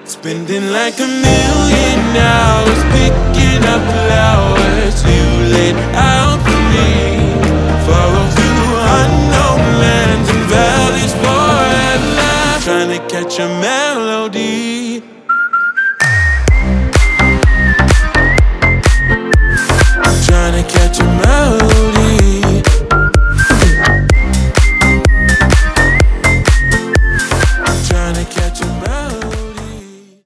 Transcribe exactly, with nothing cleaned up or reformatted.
Spending like a million hours picking up flowers. You laid out